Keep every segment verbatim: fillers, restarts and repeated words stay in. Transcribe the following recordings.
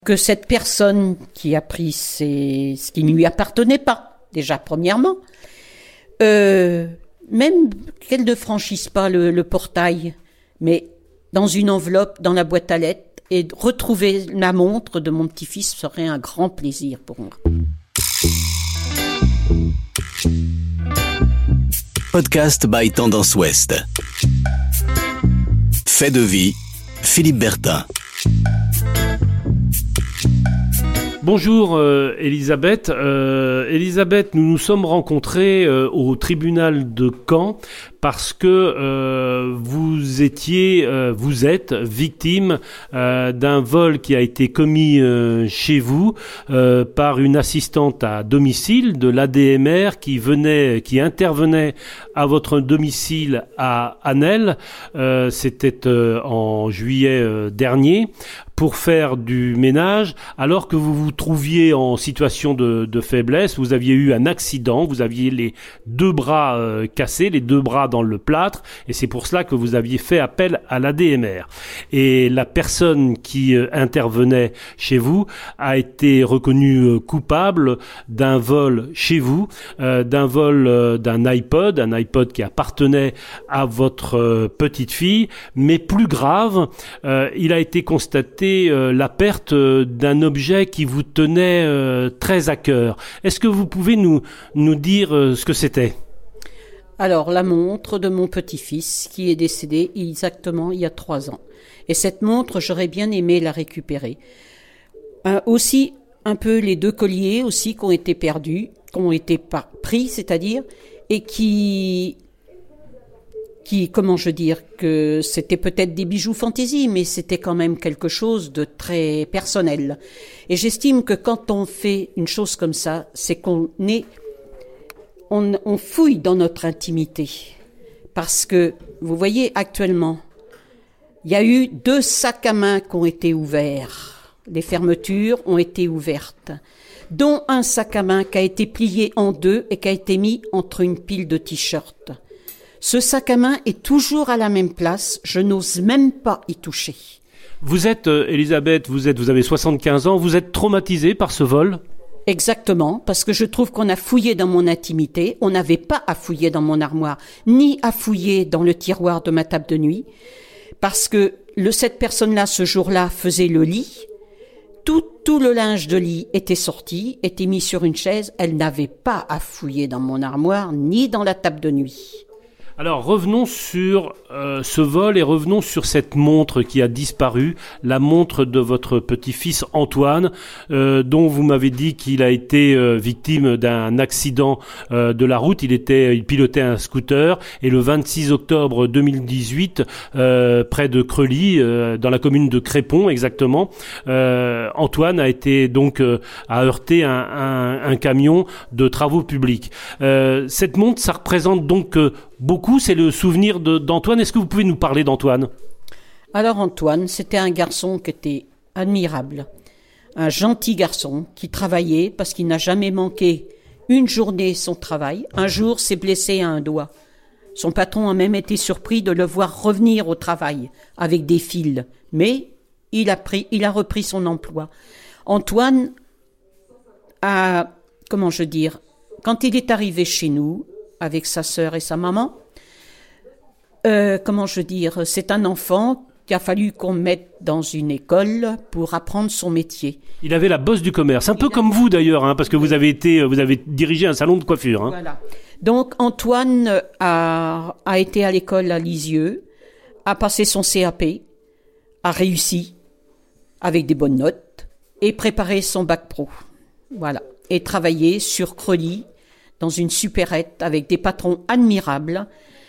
Que cette personne qui a pris ses, ce qui ne lui appartenait pas, déjà premièrement, euh, même qu'elle ne franchisse pas le, le portail, mais dans une enveloppe, dans la boîte à lettres, et retrouver la montre de mon petit-fils serait un grand plaisir pour moi. Podcast by Tendance Ouest. Fait de vie, Philippe Bertin. Bonjour euh, Elisabeth. Euh, Elisabeth, nous nous sommes rencontrés euh, au tribunal de Caen parce que euh, vous étiez, euh, vous êtes victime euh, d'un vol qui a été commis euh, chez vous euh, par une assistante à domicile de l'A D M R qui venait, qui intervenait à votre domicile à Anel. Euh, c'était euh, en juillet euh, dernier. Pour faire du ménage, alors que vous vous trouviez en situation de, de faiblesse, vous aviez eu un accident, vous aviez les deux bras euh, cassés, les deux bras dans le plâtre, et c'est pour cela que vous aviez fait appel à l'A D M R. Et la personne qui euh, intervenait chez vous a été reconnue euh, coupable d'un vol chez vous, euh, d'un vol euh, d'un iPod, un iPod qui appartenait à votre euh, petite fille, mais plus grave, euh, il a été constaté Euh, la perte euh, d'un objet qui vous tenait euh, très à cœur. Est-ce que vous pouvez nous, nous dire euh, ce que c'était ? Alors, la montre de mon petit-fils qui est décédé exactement il y a trois ans. Et cette montre, j'aurais bien aimé la récupérer. Euh, aussi, un peu les deux colliers aussi qui ont été perdus, qui ont été par- pris, c'est-à-dire, et qui... qui, comment je dire, que c'était peut-être des bijoux fantaisie, mais c'était quand même quelque chose de très personnel. Et j'estime que quand on fait une chose comme ça, c'est qu'on est, on, on fouille dans notre intimité. Parce que, vous voyez, actuellement, il y a eu deux sacs à main qui ont été ouverts. Les fermetures ont été ouvertes, dont un sac à main qui a été plié en deux et qui a été mis entre une pile de t-shirts. Ce sac à main est toujours à la même place, je n'ose même pas y toucher. Vous êtes, euh, Elisabeth, vous êtes, vous avez soixante-quinze ans, vous êtes traumatisée par ce vol ? Exactement, parce que je trouve qu'on a fouillé dans mon intimité, on n'avait pas à fouiller dans mon armoire, ni à fouiller dans le tiroir de ma table de nuit, parce que le, cette personne-là, ce jour-là, faisait le lit, tout, tout le linge de lit était sorti, était mis sur une chaise, elle n'avait pas à fouiller dans mon armoire, ni dans la table de nuit. Alors revenons sur euh, ce vol et revenons sur cette montre qui a disparu, la montre de votre petit-fils Antoine, euh, dont vous m'avez dit qu'il a été euh, victime d'un accident euh, de la route. Il était, il pilotait un scooter et le vingt-six octobre deux mille dix-huit, euh, près de Creully, euh, dans la commune de Crépon exactement, euh, Antoine a été donc euh, a heurté un, un, un camion de travaux publics. Euh, cette montre, ça représente donc euh, beaucoup, c'est le souvenir de, d'Antoine. Est-ce que vous pouvez nous parler d'Antoine ? Alors Antoine, c'était un garçon qui était admirable, un gentil garçon qui travaillait parce qu'il n'a jamais manqué une journée son travail. Un jour, s'est blessé à un doigt. Son patron a même été surpris de le voir revenir au travail avec des fils, mais il a pris, il a repris son emploi. Antoine a, comment je dire, quand il est arrivé chez nous, avec sa sœur et sa maman. Euh, comment je dire, c'est un enfant qu'il a fallu qu'on mette dans une école pour apprendre son métier. Il avait la bosse du commerce, un peu Il comme a... vous d'ailleurs, hein, parce que vous avez été, vous avez dirigé un salon de coiffure. Hein. Voilà. Donc Antoine a, a été à l'école à Lisieux, a passé son C A P, a réussi avec des bonnes notes et préparé son bac pro. Voilà. Et travaillé sur Creully, dans une supérette avec des patrons admirables.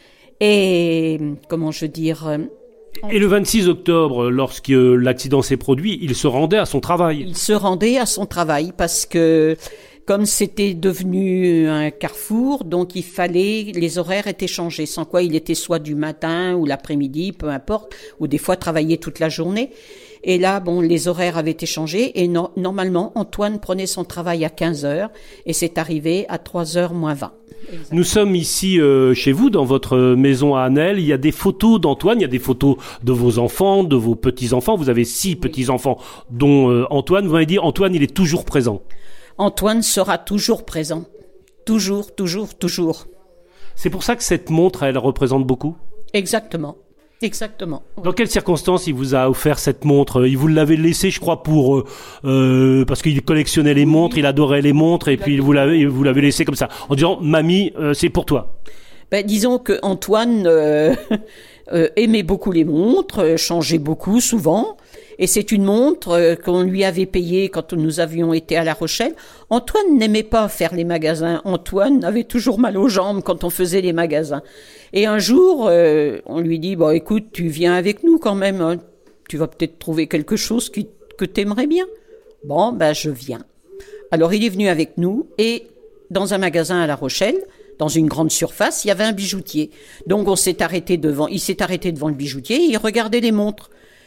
Et, comment je dire... Et le vingt-six octobre, lorsque l'accident s'est produit, il se rendait à son travail. Il se rendait à son travail parce que, comme c'était devenu un carrefour, donc il fallait... Les horaires étaient changés, sans quoi il était soit du matin ou l'après-midi, peu importe, ou des fois travailler toute la journée. Et là, bon, les horaires avaient été changés et no- normalement, Antoine prenait son travail à quinze heures et c'est arrivé à trois heures moins vingt. Exactement. Nous sommes ici euh, chez vous, dans votre maison à Annelle. Il y a des photos d'Antoine, il y a des photos de vos enfants, de vos petits-enfants. Vous avez six oui. petits-enfants, dont euh, Antoine. Vous m'avez dit, Antoine, il est toujours présent. Antoine sera toujours présent. Toujours, toujours, toujours. C'est pour ça que cette montre, elle représente beaucoup ? Exactement. Exactement. Dans quelles circonstances il vous a offert cette montre ? Il vous l'avait laissée, je crois, pour euh, euh, parce qu'il collectionnait les montres, il adorait les montres, et puis il vous l'avait, vous l'avez laissée comme ça, en disant « Mamie, euh, c'est pour toi ». Ben, disons que Antoine euh, euh, aimait beaucoup les montres, euh, changeait beaucoup, souvent. Et c'est une montre euh, qu'on lui avait payée quand nous avions été à La Rochelle. Antoine n'aimait pas faire les magasins. Antoine avait toujours mal aux jambes quand on faisait les magasins. Et un jour, euh, on lui dit, bah, écoute, tu viens avec nous quand même. Hein. Tu vas peut-être trouver quelque chose qui, que t'aimerais bien. Bon, ben, je viens. Alors, il est venu avec nous et dans un magasin à La Rochelle, dans une grande surface, il y avait un bijoutier. Donc, on s'est arrêté devant, il s'est arrêté devant le bijoutier et il regardait les montres.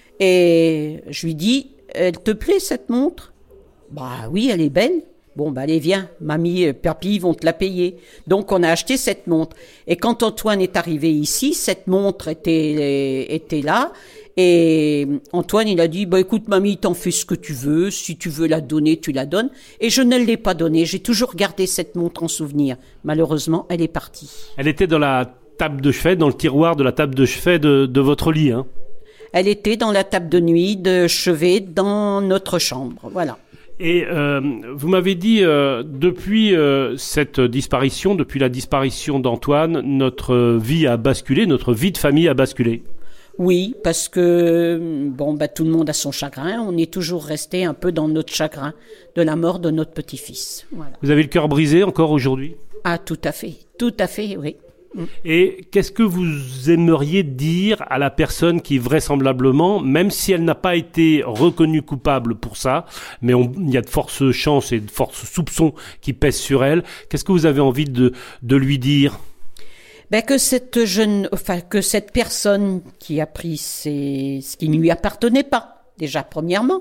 Et je lui dis, elle te plaît cette montre ? Bah oui, elle est belle. Bon, bah allez, viens, mamie, papy vont te la payer. Donc on a acheté cette montre. Et quand Antoine est arrivé ici, cette montre était était là. Et Antoine, il a dit, bah écoute, mamie, t'en fais ce que tu veux. Si tu veux la donner, tu la donnes. Et je ne l'ai pas donnée. J'ai toujours gardé cette montre en souvenir. Malheureusement, elle est partie. Elle était dans la table de chevet, dans le tiroir de la table de chevet de, de votre lit, hein ? Elle était dans la table de nuit de chevet dans notre chambre, voilà. Et euh, vous m'avez dit, euh, depuis euh, cette disparition, depuis la disparition d'Antoine, notre vie a basculé, notre vie de famille a basculé. Oui, parce que bon, bah, tout le monde a son chagrin. On est toujours resté un peu dans notre chagrin de la mort de notre petit-fils. Voilà. Vous avez le cœur brisé encore aujourd'hui ? Ah, tout à fait, tout à fait, oui. Et qu'est-ce que vous aimeriez dire à la personne qui vraisemblablement, même si elle n'a pas été reconnue coupable pour ça, mais on, il y a de fortes chances et de forts soupçons qui pèsent sur elle, qu'est-ce que vous avez envie de, de lui dire ? Ben que cette jeune, enfin que cette personne qui a pris ses, ce qui ne lui appartenait pas, déjà premièrement,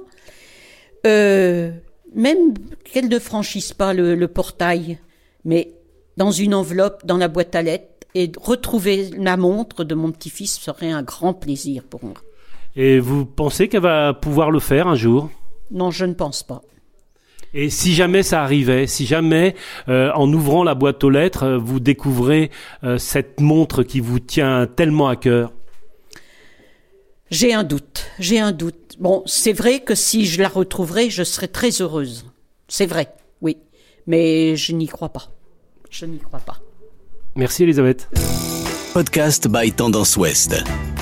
euh, même qu'elle ne franchisse pas le, le portail, mais dans une enveloppe, dans la boîte à lettres, et retrouver la montre de mon petit-fils serait un grand plaisir pour moi. Et vous pensez qu'elle va pouvoir le faire un jour ? Non, je ne pense pas. Et si jamais ça arrivait, si jamais, euh, en ouvrant la boîte aux lettres, vous découvrez euh, cette montre qui vous tient tellement à cœur ? J'ai un doute, j'ai un doute. Bon, c'est vrai que si je la retrouverais, je serais très heureuse. C'est vrai, oui. Mais je n'y crois pas. Je n'y crois pas. Merci Elisabeth. Podcast by Tendance Ouest.